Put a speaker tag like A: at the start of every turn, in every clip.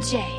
A: J.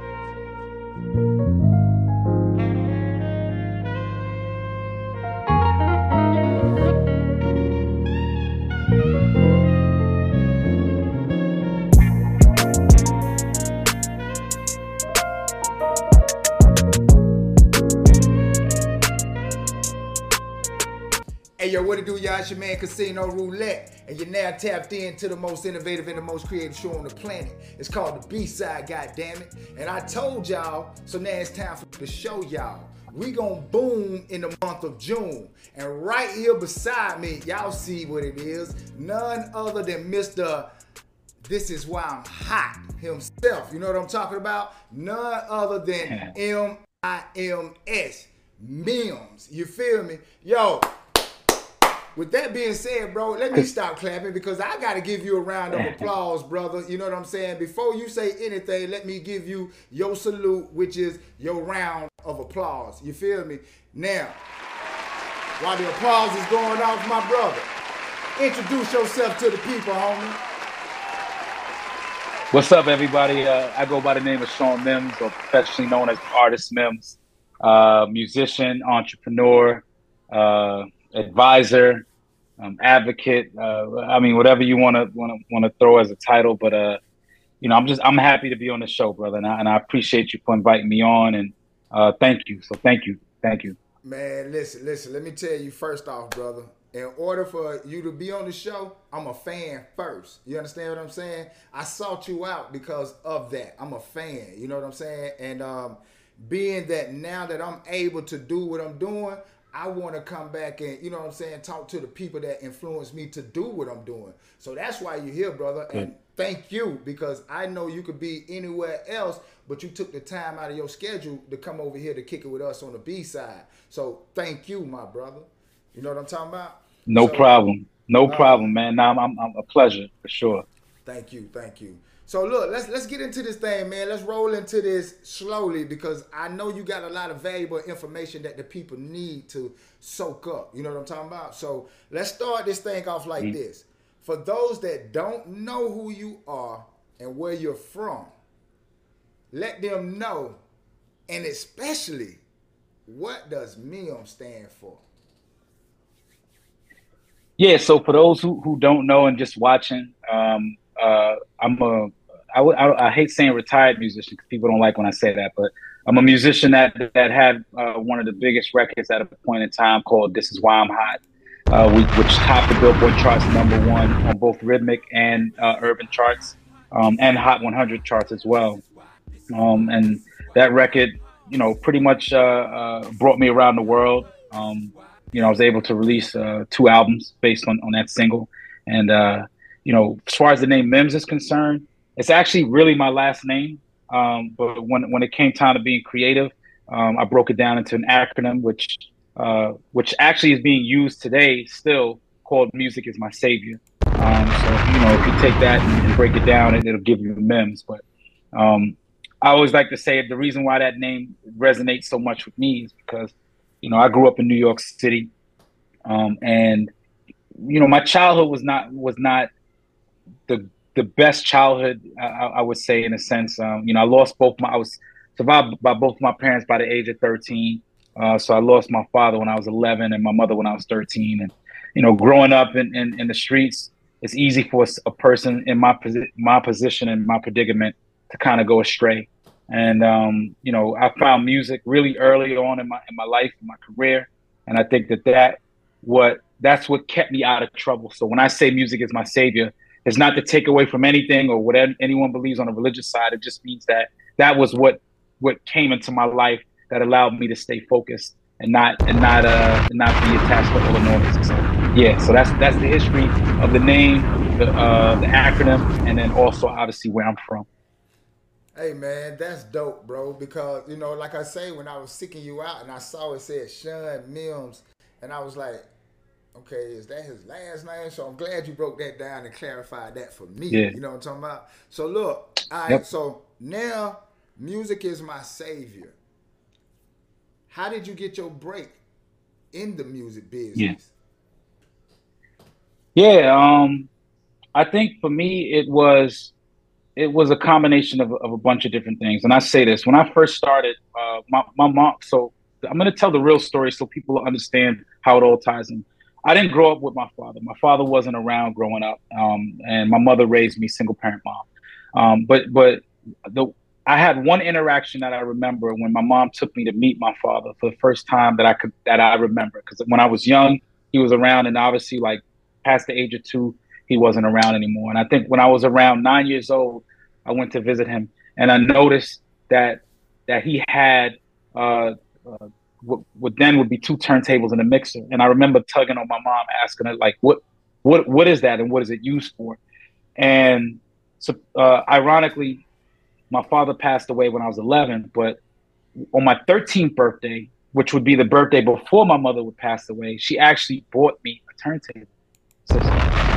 B: Hey, yo, what it do, y'all? It's your man, Casino Roulette, and you're now tapped into the most innovative and the most creative show on the planet. It's called The B-Side, goddammit. And I told y'all, so now it's time for to show y'all. We gonna boom in the month of June. And right here beside me, y'all see what it is. None other than Mr. This Is Why I'm Hot himself. You know what I'm talking about? None other than M-I-M-S. Mims. You feel me? Yo. With that being said, bro, let me stop clapping because I got to give you a round of applause, brother. You know what I'm saying? Before you say anything, let me give you your salute, which is your round of applause. You feel me? Now, while the applause is going off, my brother, introduce yourself to the people, homie.
C: What's up, everybody? I go by the name of Sean Mims, or professionally known as Artist Mims. Musician, entrepreneur, advisor, advocate. I mean, whatever you want to throw as a title, but I'm happy to be on the show, brother, and I appreciate you for inviting me on, and thank you. So thank you.
B: Man, listen. Let me tell you first off, brother. In order for you to be on the show, I'm a fan first. You understand what I'm saying? I sought you out because of that. I'm a fan. You know what I'm saying? And being that now that I'm able to do what I'm doing, I want to come back and, you know what I'm saying, talk to the people that influence me to do what I'm doing. So that's why you're here, brother. And thank you, because I know you could be anywhere else, but you took the time out of your schedule to come over here to kick it with us on the B-side. So thank you, my brother. You know what I'm talking about?
C: No problem, man. Now I'm a pleasure for sure.
B: Thank you. So look, let's get into this thing, man. Let's roll into this slowly because I know you got a lot of valuable information that the people need to soak up. You know what I'm talking about? So let's start this thing off like this. For those that don't know who you are and where you're from, let them know, and especially, what does MIM stand for?
C: Yeah, so for those who don't know and just watching, I hate saying retired musician because people don't like when I say that, but I'm a musician that had one of the biggest records at a point in time called "This Is Why I'm Hot," which topped the Billboard charts #1 on both rhythmic and urban charts, and Hot 100 charts as well. And that record, pretty much brought me around the world. I was able to release 2 albums based on that single, and as far as the name Mims is concerned, it's actually really my last name. But when it came time to being creative, I broke it down into an acronym, which actually is being used today still, called Music Is My Savior. So if you take that and break it down, it'll give you the Mims. But I always like to say the reason why that name resonates so much with me is because I grew up in New York City, and my childhood was not the best childhood, I would say, in a sense. I I was survived by both my parents by the age of 13. So I lost my father when I was 11 and my mother when I was 13. And, growing up in the streets, it's easy for a person in my position and my predicament to kind of go astray. And, I found music really early on in my life, in my career. And I think that's what kept me out of trouble. So when I say music is my savior, it's not to take away from anything or what anyone believes on the religious side. It just means that was what came into my life that allowed me to stay focused and not be attached to all the noise. So yeah, so that's the history of the name, the acronym, and then also obviously where I'm from.
B: Hey man, that's dope, bro. Because like I say, when I was seeking you out and I saw it said Sean Mims, and I was like, okay, is that his last name? So I'm glad you broke that down and clarified that for me.
C: Yeah.
B: You know what I'm talking about? So look, all right,
C: Yep.
B: So now music is my savior. How did you get your break in the music business?
C: Yeah. I think for me it was it was a combination of a bunch of different things. And I say this, when I first started, my mom, so I'm going to tell the real story so people understand how it all ties in. I didn't grow up with my father. My father wasn't around growing up. And my mother raised me single parent mom. I had one interaction that I remember when my mom took me to meet my father for the first time that I remember. Because when I was young, he was around, and obviously, like, past the age of 2, he wasn't around anymore. And I think when I was around 9 years old, I went to visit him, and I noticed that he had what then would be 2 turntables and a mixer. And I remember tugging on my mom, asking her, like, what is that, and what is it used for? And so, ironically, my father passed away when I was 11, but on my 13th birthday, which would be the birthday before my mother would pass away, she actually bought me a turntable system.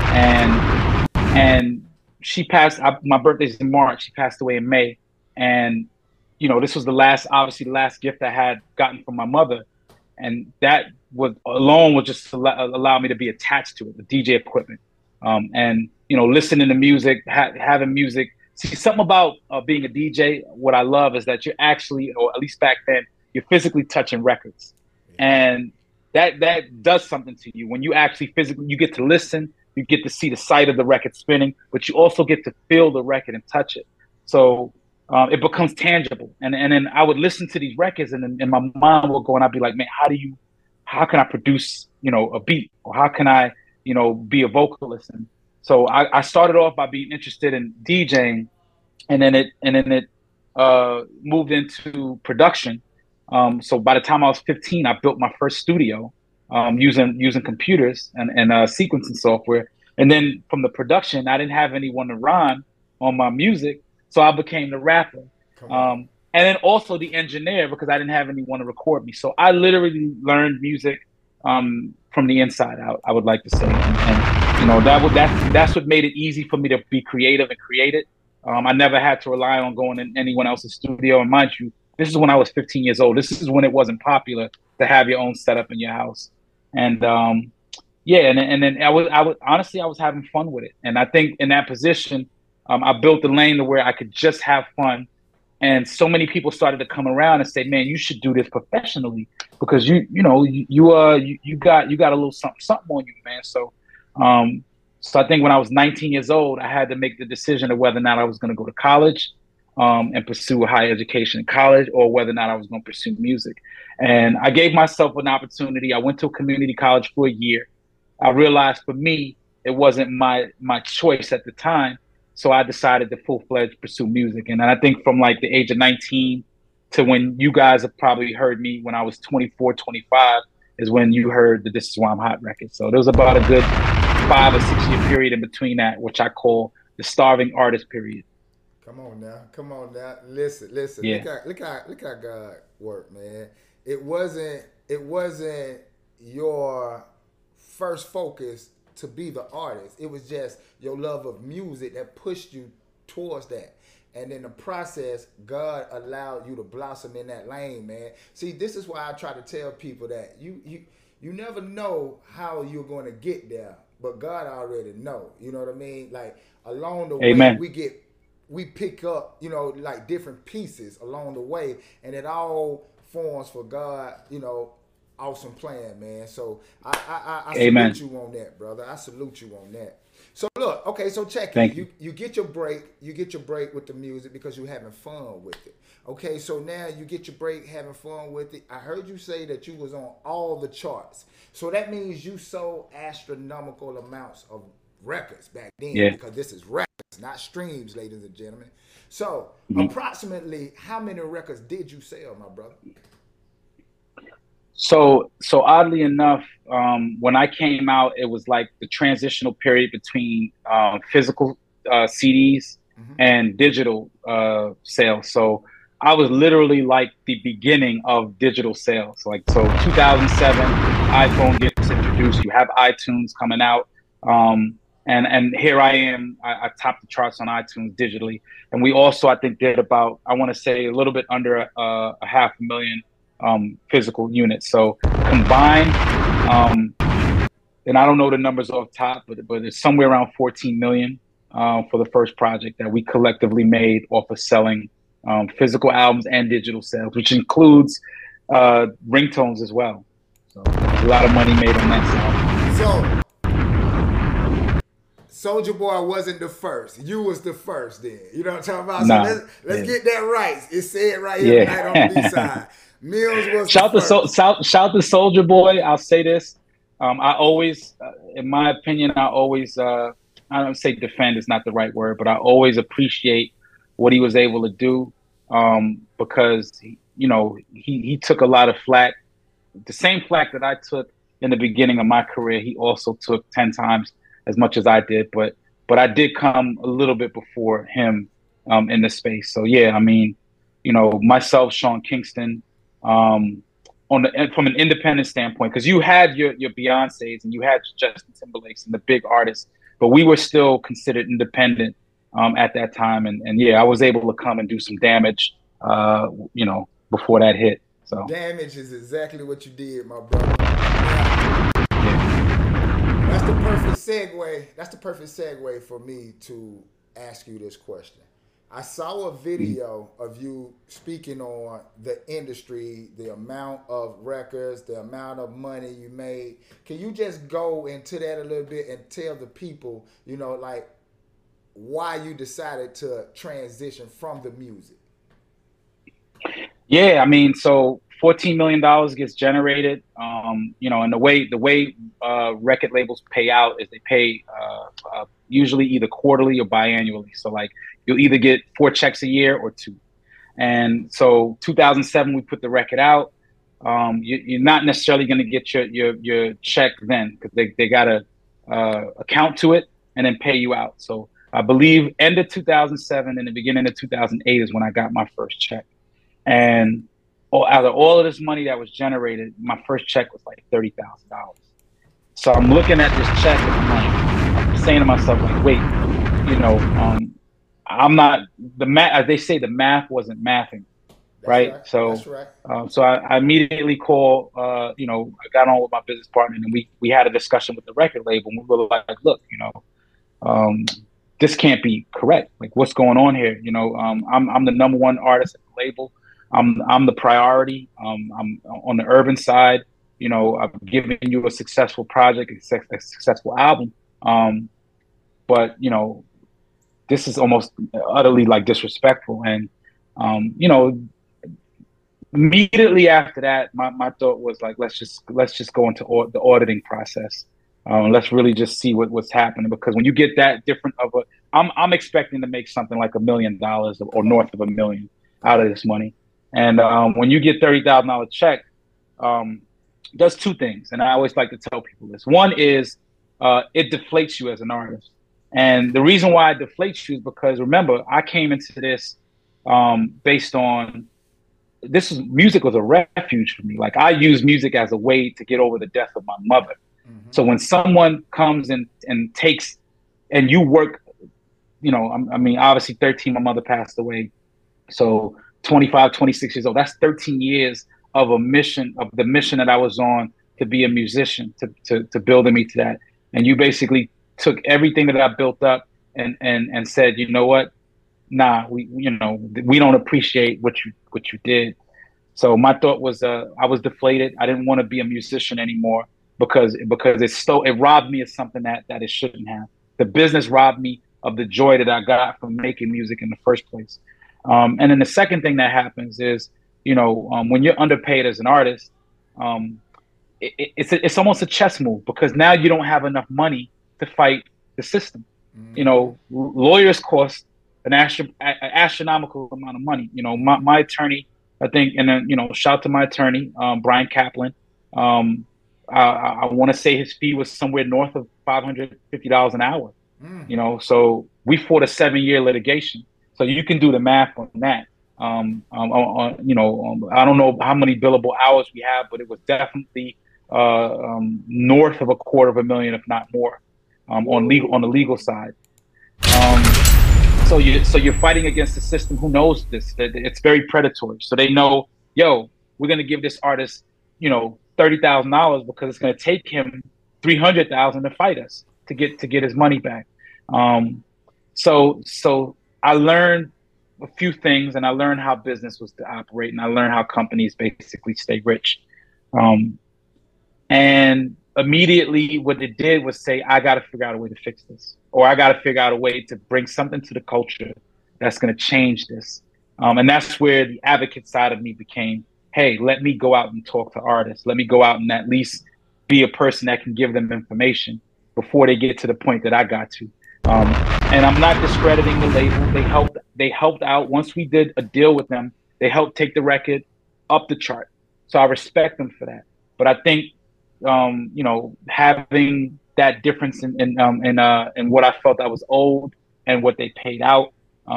C: And she passed, my birthday's in March, she passed away in May. And, you know, this was the last gift I had gotten from my mother. And that was just to allow me to be attached to it, the DJ equipment. And, you know, listening to music, having music. See, something about being a DJ, what I love is that you're actually, or at least back then, you're physically touching records. And that does something to you. When you actually physically, you get to listen, you get to see the sight of the record spinning, but you also get to feel the record and touch it. So it becomes tangible. And then I would listen to these records, and my mind would go, and I'd be like, man, how can I produce, you know, a beat? Or how can I, you know, be a vocalist? And so I started off by being interested in DJing, and then it moved into production. So by the time I was 15, I built my first studio using computers and sequencing software. And then from the production, I didn't have anyone to rhyme on my music, so I became the rapper. And then also the engineer, because I didn't have anyone to record me. So I literally learned music from the inside out, I would like to say. And you know, that's what made it easy for me to be creative and create it. I never had to rely on going in anyone else's studio. And mind you, this is when I was 15 years old. This is when it wasn't popular to have your own setup in your house. And and then I was having fun with it. And I think in that position, I built the lane to where I could just have fun. And so many people started to come around and say, man, you should do this professionally, because you got a little something on you, man. So I think when I was 19 years old, I had to make the decision of whether or not I was going to go to college and pursue a higher education in college, or whether or not I was going to pursue music. And I gave myself an opportunity. I went to a community college for a year. I realized for me, it wasn't my choice at the time. So I decided to full-fledged pursue music. And I think from like the age of 19 to when you guys have probably heard me when I was 24, 25 is when you heard the This Is Why I'm Hot record. So there was about a good 5 or 6 year period in between that, which I call the starving artist period.
B: Come on now. Listen. Yeah. Look how God worked, man. It wasn't your first focus to be the artist. It was just your love of music that pushed you towards that. And in the process, God allowed you to blossom in that lane, man. See, this is why I try to tell people that you never know how you're going to get there, but God already know. You know what I mean? Like along the
C: Amen.
B: way, we pick up, you know, like different pieces along the way, and it all forms for God, you know, awesome plan, man. So I salute you on that, brother. I salute you on that. So look, okay, so check it. You get your break. You get your break with the music because you're having fun with it. Okay, so now you get your break having fun with it. I heard you say that you was on all the charts. So that means you sold astronomical amounts of records back then, because this is records, not streams, ladies and gentlemen. So approximately how many records did you sell, my brother?
C: So oddly enough, when I came out, it was like the transitional period between physical CDs and digital sales. So I was literally like the beginning of digital sales. Like, so 2007, iPhone gets introduced. You have iTunes coming out. And here I am, I topped the charts on iTunes digitally. And we also, I think, did about, I want to say a little bit under a 500,000 physical units. So combined, and I don't know the numbers off top, but it's somewhere around 14 million for the first project that we collectively made off of selling physical albums and digital sales, which includes ringtones as well. So a lot of money made on that
B: side. So Soulja Boy wasn't the first. You was the first then. You know what I'm talking about?
C: Nah,
B: so let's get that right. It said right here tonight on the B-side. Mills was
C: shout
B: the first.
C: Shout to Soulja Boy. I'll say this. I always, in my opinion, I don't say defend is not the right word, but I always appreciate what he was able to do because, he took a lot of flack. The same flack that I took in the beginning of my career, he also took 10 times as much as I did. But I did come a little bit before him in the space. So, yeah, I mean, myself, Sean Kingston, from an independent standpoint, because you had your Beyoncés and you had Justin Timberlake's and the big artists, but we were still considered independent at that time. And yeah, I was able to come and do some damage, before that hit. So
B: damage is exactly what you did, my brother. Yeah. That's the perfect segue. That's the perfect segue for me to ask you this question. I saw a video of you speaking on the industry, the amount of records, the amount of money you made. Can you just go into that a little bit and tell the people, why you decided to transition from the music?
C: Yeah, I mean, so $14 million gets generated, and the way record labels pay out is they pay usually either quarterly or biannually. So like you'll either get 4 checks a year or 2. And so 2007, we put the record out. You're not necessarily going to get your check then because they got to account to it and then pay you out. So I believe end of 2007 and the beginning of 2008 is when I got my first check. And out of all of this money that was generated, my first check was like $30,000. So I'm looking at this check and I'm saying to myself, like, wait, I'm not the math. As they say, the math wasn't mathing, right? So,
B: that's right.
C: So I immediately called. I got on with my business partner, and we had a discussion with the record label. And we were like, look, this can't be correct. Like, what's going on here? I'm the number one artist at the label. I'm the priority. I'm on the urban side. I've given you a successful project, a successful album. But this is almost utterly like disrespectful. And immediately after that, my thought was like, let's just go into the auditing process. Let's really just see what's happening, because when you get that different of I'm expecting to make something like $1 million or north of $1 million out of this money. And when you get $30,000 check, does 2 things. And I always like to tell people this. One is it deflates you as an artist. And the reason why it deflates you is because, remember, I came into this based on music was a refuge for me. Like, I use music as a way to get over the death of my mother. Mm-hmm. So when someone comes and takes, and you work, obviously 13, my mother passed away. So 25, 26 years old, that's 13 years of the mission that I was on to be a musician, to building me to that. And you basically took everything that I built up and said, you know what? Nah, we don't appreciate what you did. So my thought was, I was deflated. I didn't want to be a musician anymore because it robbed me of something that it shouldn't have. The business robbed me of the joy that I got from making music in the first place. And then the second thing that happens is, when you're underpaid as an artist, it's almost a chess move, because now you don't have enough money to fight the system. Mm-hmm. Lawyers cost an astronomical amount of money. My attorney, I think, and then, shout out to my attorney, Brian Kaplan. I want to say his fee was somewhere north of $550 an hour. So we fought a 7-year litigation. So you can do the math on that. I don't know how many billable hours we have, but it was definitely north of $250,000, if not more, on the legal side. So you're fighting against the system who knows this. That it's very predatory. So they know, we're gonna give this artist, $30,000 because it's gonna take him $300,000 to fight us to get his money back. So I learned a few things, and I learned how business was to operate, and I learned how companies basically stay rich. Um, and immediately, what it did was say, I got to figure out a way to fix this, or I got to figure out a way to bring something to the culture that's going to change this. And that's where the advocate side of me became, hey, let me go out and talk to artists. Let me go out and at least be a person that can give them information before they get to the point that I got to. Um, and I'm not discrediting the label. They helped out once we did a deal with them. They helped take the record up the chart. So I respect them for that. But I think having that difference in what I felt I was owed and what they paid out.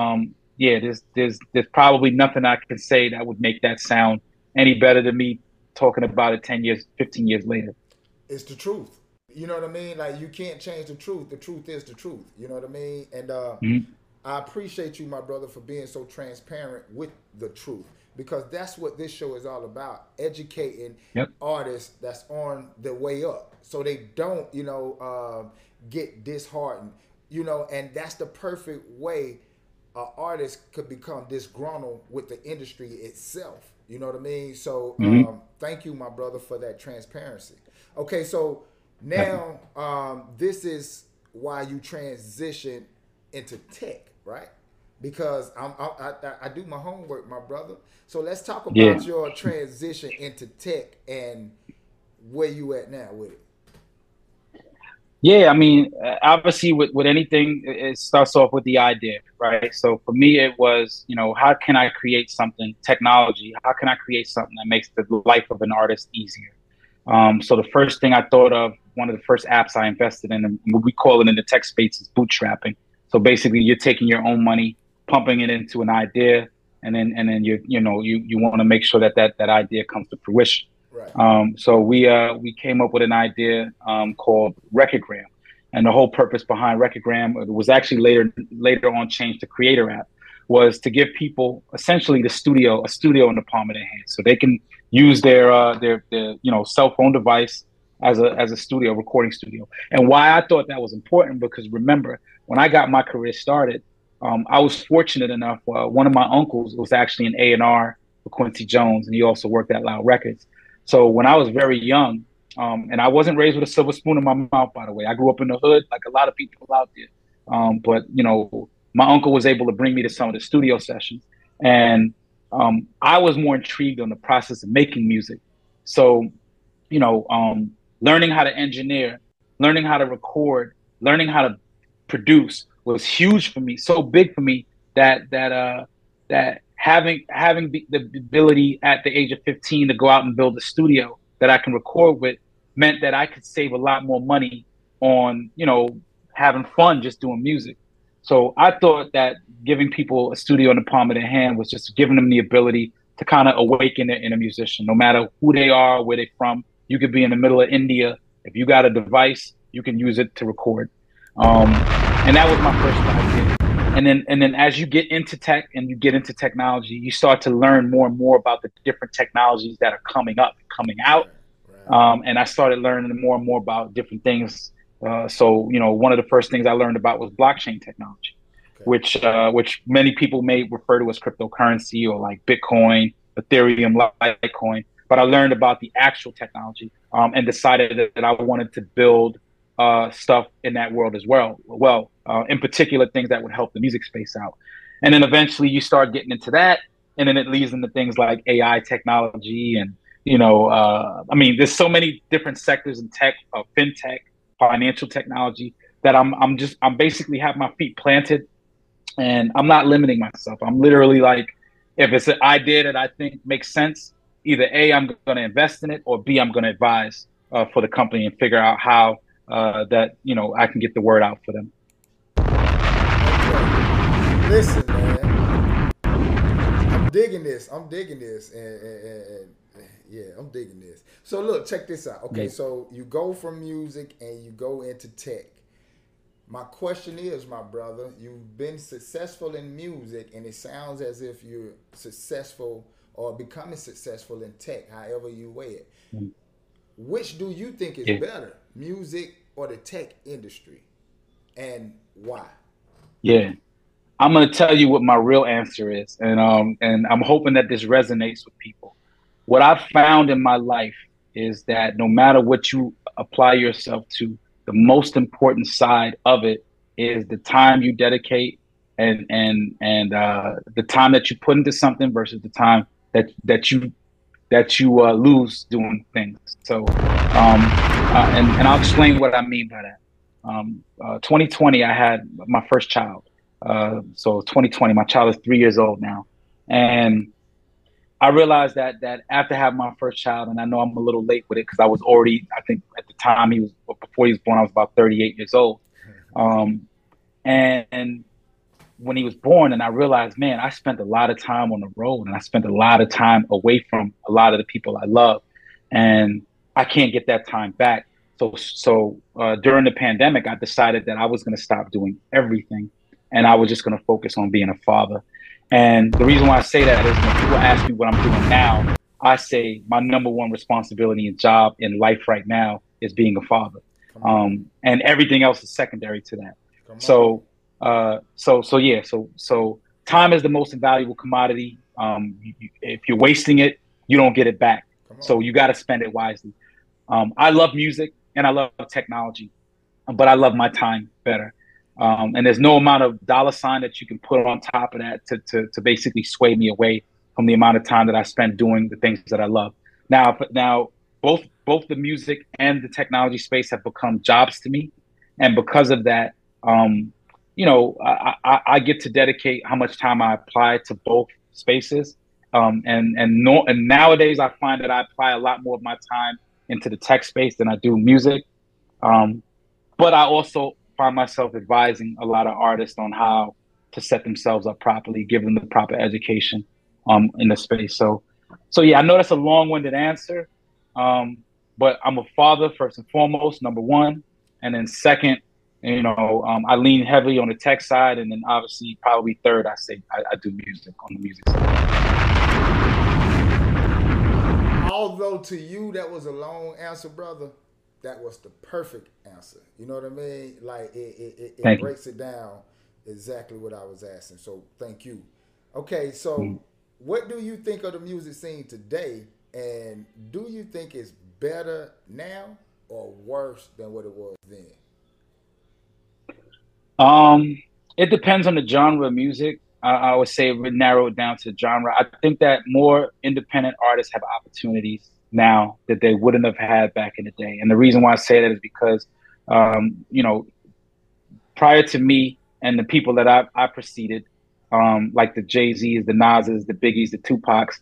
C: There's probably nothing I can say that would make that sound any better than me talking about it 10 years, 15 years later.
B: It's the truth. You know what I mean? Like, you can't change the truth. The truth is the truth. You know what I mean? And
C: Mm-hmm.
B: I appreciate you, my brother, for being so transparent with the truth, because that's what this show is all about: educating
C: Yep.
B: artists that's on the way up, so they don't, get disheartened. And that's the perfect way an artist could become disgruntled with the industry itself. You know what I mean? So
C: Mm-hmm.
B: thank you, my brother, for that transparency. Okay, so
C: Definitely.
B: now this is why you transition into tech, right? Because I do my homework, my brother. So let's talk
C: Yeah.
B: about your transition into tech and where you at now with it.
C: Yeah, I mean, obviously, with anything, it starts off with the idea, right? So for me, it was, how can I create something, technology? How can I create something that makes the life of an artist easier? So the first thing I thought of, one of the first apps I invested in, and what we call it in the tech space is bootstrapping. So basically, you're taking your own money, pumping it into an idea, and then you want to make sure that idea comes to fruition.
B: Right.
C: So we came up with an idea called Recordgram, and the whole purpose behind Recordgram, it was actually later on changed to Creator app, was to give people essentially a studio in the palm of their hand, so they can use their cell phone device as a studio, recording studio. And why I thought that was important, because remember, when I got my career started, I was fortunate enough. One of my uncles was actually an A&R for Quincy Jones, and he also worked at Loud Records. So when I was very young, and I wasn't raised with a silver spoon in my mouth, by the way. I grew up in the hood, like a lot of people out there. But my uncle was able to bring me to some of the studio sessions, and I was more intrigued on the process of making music. So, learning how to engineer, learning how to record, learning how to produce was huge for me. So big for me that having the ability at the age of 15 to go out and build a studio that I can record with meant that I could save a lot more money on, having fun just doing music. So I thought that giving people a studio in the palm of their hand was just giving them the ability to kind of awaken their inner musician, no matter who they are, where they're from. You could be in the middle of India. If you got a device, you can use it to record. And that was my first idea. And then as you get into tech and you get into technology, you start to learn more and more about the different technologies that are coming up, coming out.
B: Right. Right.
C: And I started learning more and more about different things. So one of the first things I learned about was blockchain technology,
B: Okay.
C: which many people may refer to as cryptocurrency, or like Bitcoin, Ethereum, Litecoin. But I learned about the actual technology, and decided that I wanted to build stuff in that world as well. In particular, things that would help the music space out. And then eventually you start getting into that, and then it leads into things like AI technology, and there's so many different sectors in tech, fintech, financial technology, that I'm basically have my feet planted, and I'm not limiting myself. I'm literally like, if it's an idea that I think makes sense, either A, I'm going to invest in it, or B, I'm going to advise for the company and figure out how that I can get the word out for them.
B: Okay. Listen, man, I'm digging this. And yeah, I'm digging this. So look, check this out. Okay,
C: Yeah.
B: so you go from music and you go into tech. My question is, my brother, you've been successful in music, and it sounds as if you're successful or becoming successful in tech, however you weigh it.
C: Mm.
B: Which do you think is
C: Yeah.
B: better, music or the tech industry, and why?
C: Yeah. I'm gonna tell you what my real answer is, and I'm hoping that this resonates with people. What I've found in my life is that no matter what you apply yourself to, the most important side of it is the time you dedicate and the time that you put into something versus the time that you lose doing things. So, and I'll explain what I mean by that. 2020, I had my first child. So 2020, my child is 3 years old now, and I realized that after having my first child, and I know I'm a little late with it because I was already, I think at the time before he was born, I was about 38 years old. Um, and when he was born, and I realized, man, I spent a lot of time on the road and I spent a lot of time away from a lot of the people I love, and I can't get that time back. So during the pandemic, I decided that I was going to stop doing everything, and I was just going to focus on being a father. And the reason why I say that is when people ask me what I'm doing now, I say my number one responsibility and job in life right now is being a father, and everything else is secondary to that. So so time is the most invaluable commodity. If you're wasting it, you don't get it back. So you got to spend it wisely. I love music and I love technology, but I love my time better. And there's no amount of dollar sign that you can put on top of that to basically sway me away from the amount of time that I spend doing the things that I love. Now both the music and the technology space have become jobs to me, and because of that, um, I get to dedicate how much time I apply to both spaces. And nowadays I find that I apply a lot more of my time into the tech space than I do music. Um, but I also find myself advising a lot of artists on how to set themselves up properly, give them the proper education in the space. So yeah, I know that's a long-winded answer, um, but I'm a father first and foremost, number one, and then second, I lean heavily on the tech side, and then obviously probably third, I do music on the music side.
B: Although to you that was a long answer, brother, that was the perfect answer. You know what I mean? Like it
C: Thank you.
B: breaks it down exactly what I was asking. So thank you. Okay, so
C: Mhm.
B: what do you think of the music scene today? And do you think it's better now or worse than what it was then?
C: Um, it depends on the genre of music. I would say we narrow it down to the genre. I think that more independent artists have opportunities now that they wouldn't have had back in the day. And the reason why I say that is because, um, you know, prior to me and the people that I preceded, like the Jay-Z's, the Nas's, the Biggies, the Tupacs,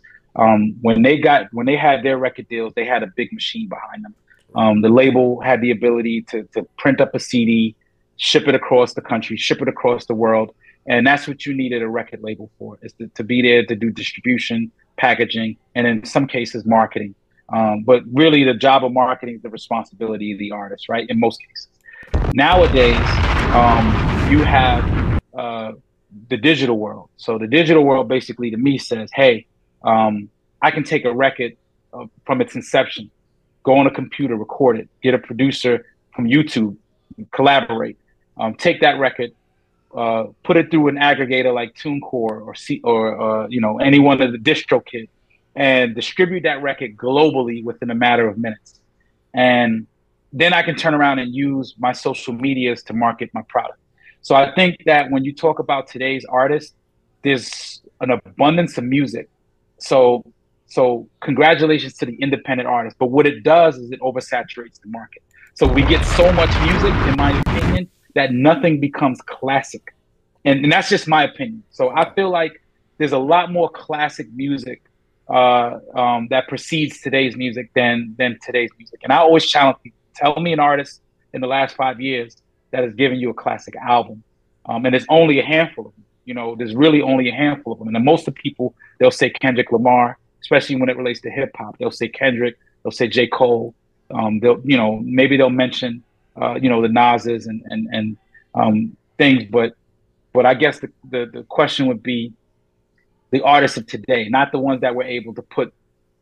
C: when they had their record deals, they had a big machine behind them. The label had the ability to print up a CD, ship it across the country, ship it across the world, and that's what you needed a record label for, is to be there to do distribution, packaging, and in some cases marketing. But really, the job of marketing is the responsibility of the artist, right? In most cases. Nowadays, you have the digital world. So the digital world basically to me says, hey, I can take a record from its inception, go on a computer, record it, get a producer from YouTube, collaborate, take that record, put it through an aggregator like TuneCore or any one of the DistroKid, and distribute that record globally within a matter of minutes. And then I can turn around and use my social medias to market my product. So I think that when you talk about today's artists, there's an abundance of music. So so congratulations to the independent artists. But what it does is it oversaturates the market. So we get so much music, in my opinion, that nothing becomes classic. And that's just my opinion. So
B: Come
C: I
B: on.
C: feel like there's a lot more classic music that precedes today's music than today's music. And I always challenge people: tell me an artist in the last 5 years that has given you a classic album, and there's only a handful of them. There's really only a handful of them. And then most of the people, they'll say Kendrick Lamar, especially when it relates to hip hop. They'll say Kendrick. They'll say J. Cole. Maybe they'll mention the Nas's and things, but I guess the question would be the artists of today, not the ones that were able to put,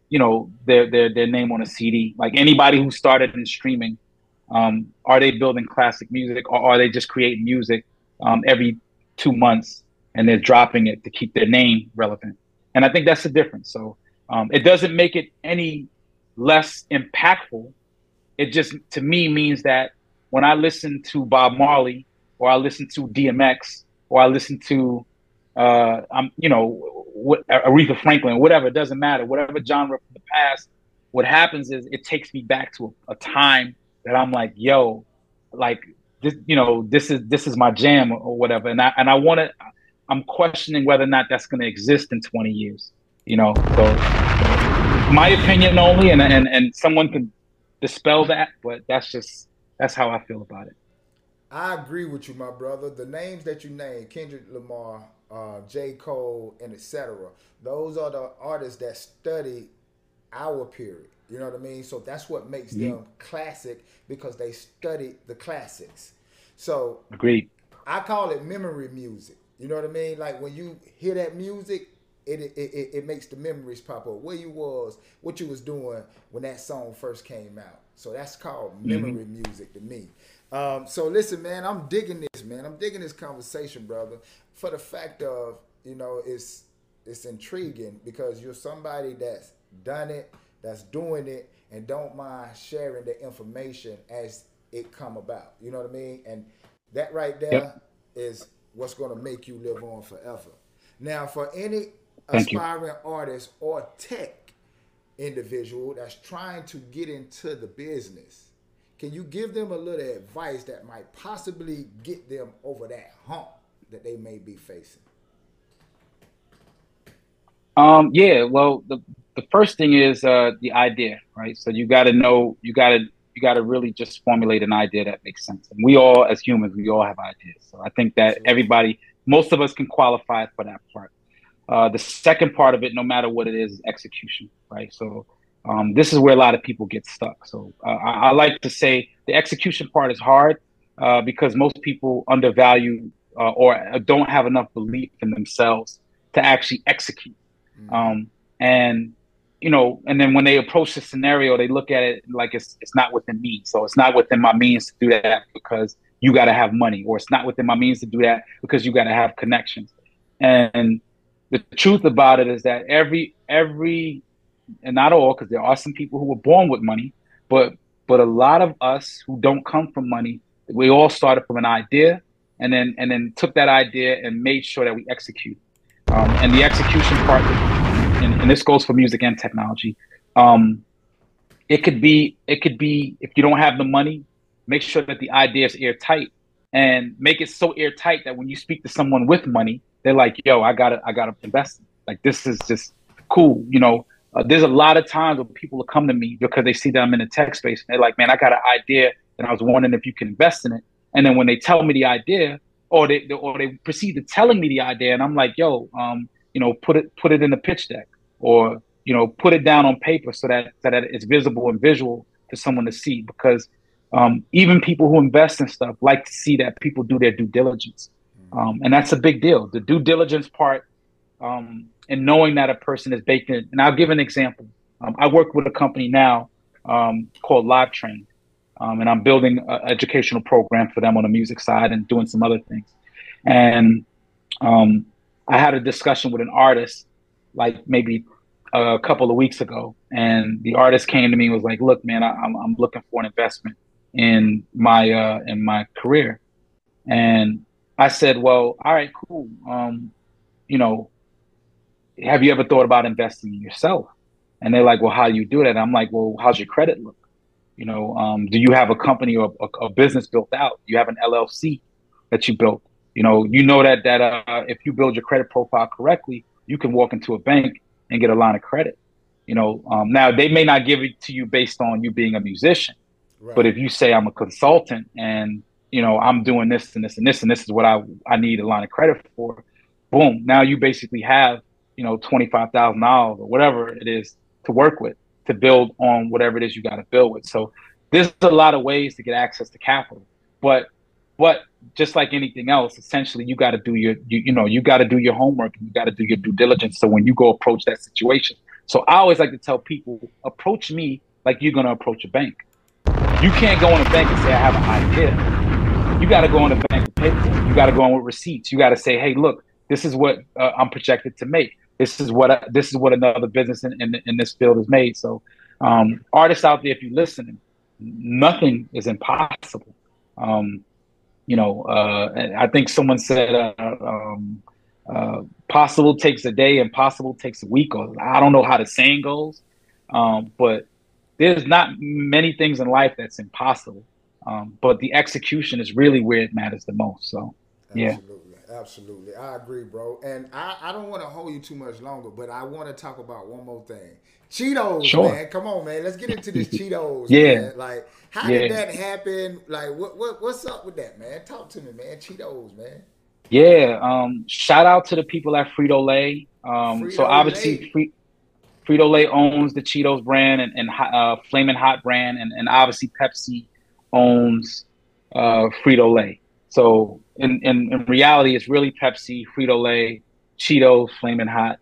C: their name on a CD. Like anybody who started in streaming, are they building classic music, or are they just creating music every 2 months, and they're dropping it to keep their name relevant. And I think that's the difference. So it doesn't make it any less impactful. It just, to me, means that when I listen to Bob Marley, or I listen to DMX, or I listen to, Aretha Franklin, whatever, it doesn't matter, whatever genre from the past, what happens is it takes me back to a time that I'm like, yo, like this, this is my jam or whatever. And I'm questioning whether or not that's going to exist in 20 years, So my opinion only, and someone can dispel that, but that's how I feel about it.
B: I agree with you, my brother. The names that you named, Kendrick Lamar, J. Cole, and etc., those are the artists that study our period. You know what I mean? So that's what makes them classic, because they study the classics. So
C: agreed.
B: I call it memory music. You know what I mean? Like when you hear that music, it makes the memories pop up. Where you was, what you was doing when that song first came out. So that's called memory music to me. So listen, man, I'm digging this, man. I'm digging this conversation, brother, for the fact of, it's intriguing because you're somebody that's done it, that's doing it, and don't mind sharing the information as it come about. You know what I mean? And that right there is what's going to make you live on forever. Now, for any aspiring artist or tech individual that's trying to get into the business, can you give them a little advice that might possibly get them over that hump that they may be facing?
C: Well, the first thing is the idea, right? So you got to know, you got to really just formulate an idea that makes sense. And we all, as humans, we all have ideas. So I think that most of us can qualify for that part. The second part of it, no matter what it is execution, right? So this is where a lot of people get stuck. So I like to say the execution part is hard because most people undervalue or don't have enough belief in themselves to actually execute. And then when they approach the scenario, they look at it like it's not within me. So it's not within my means to do that because you got to have money, or it's not within my means to do that because you got to have connections. And the truth about it is that every, and not all, because there are some people who were born with money, but a lot of us who don't come from money, we all started from an idea and then took that idea and made sure that we execute. And the execution part, and this goes for music and technology. It could be if you don't have the money, make sure that the idea is airtight, and make it so airtight that when you speak to someone with money, they're like, "Yo, I gotta invest. Like this is just cool." There's a lot of times when people will come to me because they see that I'm in the tech space, and they're like, "Man, I got an idea, and I was wondering if you can invest in it." And then when they tell me the idea, or they proceed to telling me the idea, and I'm like, "Yo, put it in the pitch deck, or put it down on paper so that it's visible and visual to someone to see." Because even people who invest in stuff like to see that people do their due diligence, and that's a big deal. The due diligence part, and knowing that a person is baked in. And I'll give an example. I work with a company now called LiveTrain. And I'm building an educational program for them on the music side and doing some other things. And I had a discussion with an artist like maybe a couple of weeks ago. And the artist came to me and was like, "Look, man, I'm looking for an investment in my career." And I said, "Well, all right, cool. Have you ever thought about investing in yourself?" And they're like, "Well, how do you do that?" I'm like, "Well, how's your credit look? Do you have a company or a business built out? Do you have an LLC that you built? That if you build your credit profile correctly, you can walk into a bank and get a line of credit. Now they may not give it to you based on you being a musician, right. But if you say I'm a consultant and I'm doing this and this and this and this is what I need a line of credit for, boom. Now you basically have $25,000 or whatever it is to work with, to build on whatever it is you got to build with. So there's a lot of ways to get access to capital, but just like anything else, essentially you got to do you got to do your homework, and you got to do your due diligence. So when you go approach that situation, so I always like to tell people, approach me like you're going to approach a bank. You can't go in a bank and say, "I have an idea." you got to go on the bank with paper. You got to go on with receipts. You got to say, hey, look, this is what I'm projected to make. This is what another business in this field has made. So artists out there, if you're listening, nothing is impossible. I think someone said possible takes a day, impossible takes a week, or I don't know how the saying goes, but there's not many things in life that's impossible, but the execution is really where it matters the most. So, yeah.
B: Absolutely. I agree, bro. And I don't want to hold you too much longer, but I want to talk about one more thing. Cheetos, sure. Man. Come on, man. Let's get into this Cheetos,
C: yeah.
B: Man. Like, how did that happen? Like, what's up with that, man? Talk to me, man. Cheetos, man.
C: Yeah. Shout out to the people at Frito-Lay. So obviously Frito-Lay owns the Cheetos brand and Flamin' Hot brand, and obviously Pepsi owns Frito-Lay. So in reality, it's really Pepsi, Frito-Lay, Cheetos, Flamin' Hot.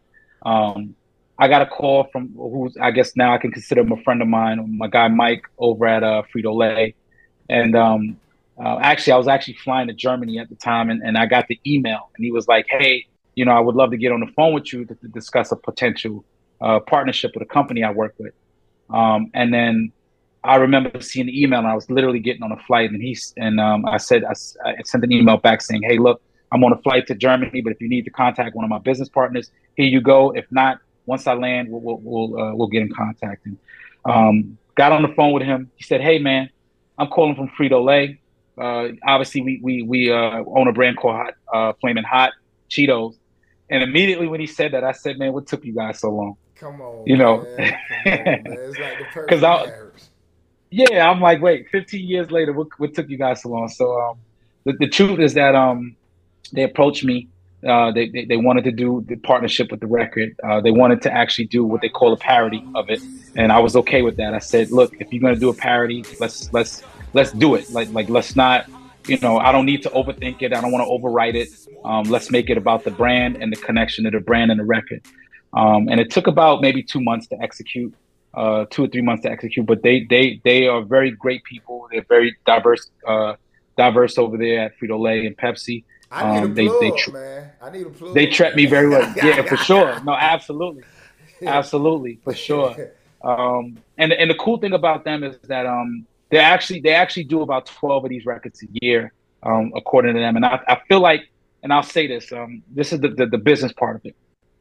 C: I got a call from who's, I guess now I can consider him a friend of mine, my guy Mike over at Frito-Lay. And actually, I was actually flying to Germany at the time, and I got the email, and he was like, hey, I would love to get on the phone with you to discuss a potential partnership with a company I work with. And then I remember seeing the email, and I was literally getting on a flight, and I sent an email back saying, hey, look, I'm on a flight to Germany, but if you need to contact one of my business partners, here you go. If not, once I land, we'll get in contact. And got on the phone with him. He said, hey, man, I'm calling from Frito-Lay. Obviously, we own a brand called Flamin' Hot Cheetos. And immediately when he said that, I said, man, what took you guys so long?
B: Come on, man. Come on, man. It's like the perfect marriage.
C: Yeah, I'm like, wait, 15 years later, what took you guys so long? So the truth is that they approached me. They wanted to do the partnership with the record. They wanted to actually do what they call a parody of it, and I was okay with that. I said, look, if you're gonna do a parody, let's do it. Like let's not, I don't need to overthink it. I don't want to overwrite it. Let's make it about the brand and the connection to the brand and the record. And it took about maybe 2 months to execute. 2 or 3 months to execute, but they are very great people. They're very diverse over there at Frito-Lay and Pepsi.
B: I need a plug, man. I need a plug.
C: They treat me very well. Yeah, for sure. No, absolutely, absolutely, for sure. And the cool thing about them is that they actually do about 12 of these records a year, according to them. And I feel like, and I'll say this, this is the business part of it.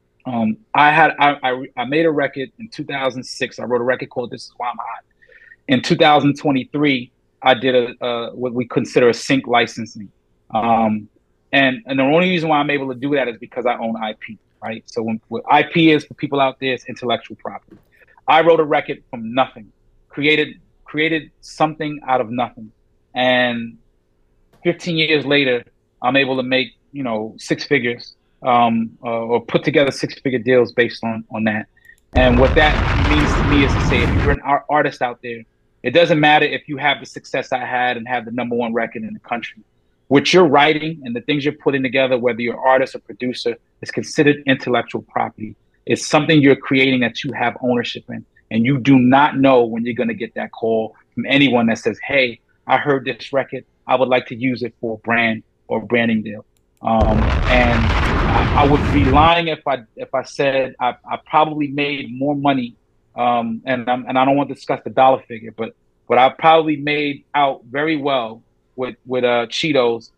C: I made a record in 2006. I wrote a record called This Is Why I'm Hot. In 2023, I did what we consider a sync licensing. And the only reason why I'm able to do that is because I own IP, right? So what IP is for people out there is intellectual property. I wrote a record from nothing, created something out of nothing. And 15 years later, I'm able to make, 6 figures. Or put together 6-figure deals based on that. And what that means to me is to say, if you're an artist out there, it doesn't matter if you have the success I had and have the #1 record in the country. What you're writing and the things you're putting together, whether you're an artist or producer, is considered intellectual property. It's something you're creating that you have ownership in. And you do not know when you're going to get that call from anyone that says, hey, I heard this record. I would like to use it for a brand or a branding deal. And I would be lying if I said I probably made more money, and I don't want to discuss the dollar figure, but I probably made out very well with Cheetos,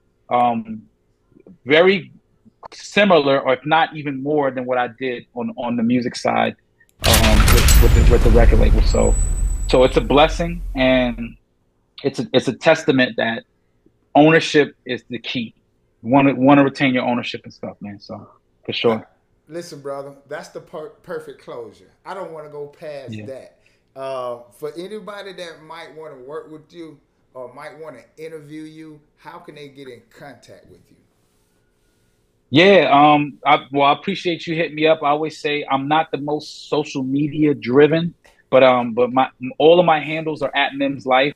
C: very similar, or if not even more than what I did on the music side with the record label. So it's a blessing, and it's a testament that ownership is the key. Want to retain your ownership and stuff, man. So for sure.
B: Listen, brother, that's the perfect closure. I don't want to go past that. For anybody that might want to work with you or might want to interview you, how can they get in contact with you?
C: Yeah, I appreciate you hitting me up. I always say I'm not the most social media driven, but all of my handles are at Mims Life.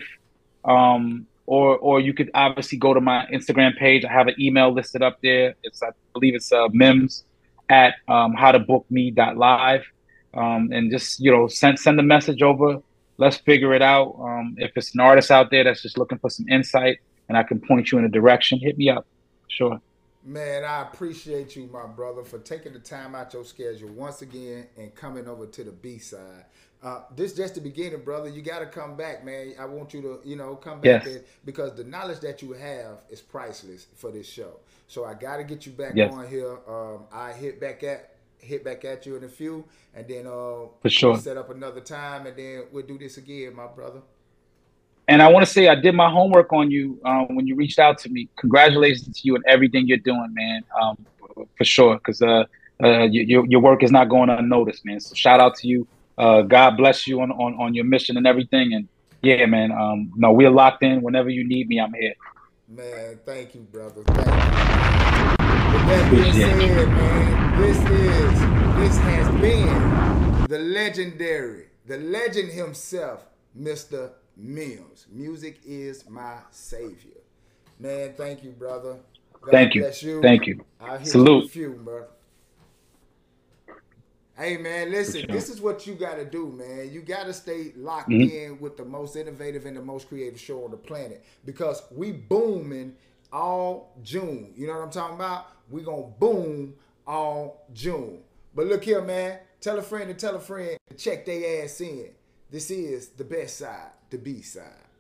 C: Or you could obviously go to my Instagram page. I have an email listed up there. I believe it's Mims at howtobookme.live. And just, send a message over. Let's figure it out. If it's an artist out there that's just looking for some insight, and I can point you in a direction, hit me up. Sure.
B: Man, I appreciate you, my brother, for taking the time out your schedule once again and coming over to the B side. This just the beginning, brother. You got to come back, man. I want you to, come back
C: Yes.
B: because the knowledge that you have is priceless for this show. So I got to get you back
C: Yes.
B: on here. I hit back at you in a few, and then
C: For sure.
B: we'll set up another time, and then we'll do this again, my brother.
C: And I want to say I did my homework on you when you reached out to me. Congratulations to you and everything you're doing, man. For sure, because your work is not going unnoticed, man. So shout out to you. God bless you on your mission and everything. And yeah, man. No, we're locked in. Whenever you need me, I'm here.
B: Man, thank you, brother. Thank you. With that being said, man, this has been the legend himself, Mr. Mims. Music is my savior. Man, thank you, brother. God
C: Thank you.
B: bless you.
C: Thank you.
B: I'll hit
C: Salute.
B: you a few, bro. Hey, man, listen,
C: sure.
B: this is what you got to do, man. You got to stay locked
C: Mm-hmm.
B: in with the most innovative and the most creative show on the planet because we booming all June. You know what I'm talking about? We going to boom all June. But look here, man. Tell a friend to check their ass in. This is the best side, the B side.